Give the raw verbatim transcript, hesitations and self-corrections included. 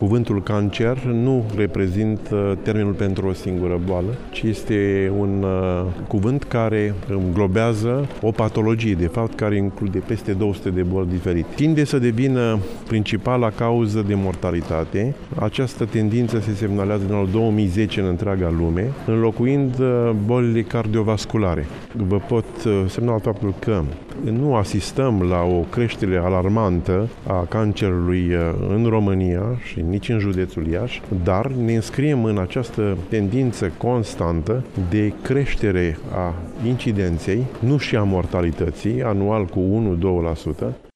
Cuvântul cancer nu reprezintă termenul pentru o singură boală, ci este un uh, cuvânt care înglobează o patologie, de fapt, care include peste două sute de boli diferite. Tinde să devină principala cauză de mortalitate. Această tendință se semnalează din anul două mii zece în întreaga lume, înlocuind uh, bolile cardiovasculare. Vă pot uh, semnala faptul că nu asistăm la o creștere alarmantă a cancerului în România și nici în județul Iași, dar ne înscriem în această tendință constantă de creștere a incidenței, nu și a mortalității, anual cu unu-doi la sută.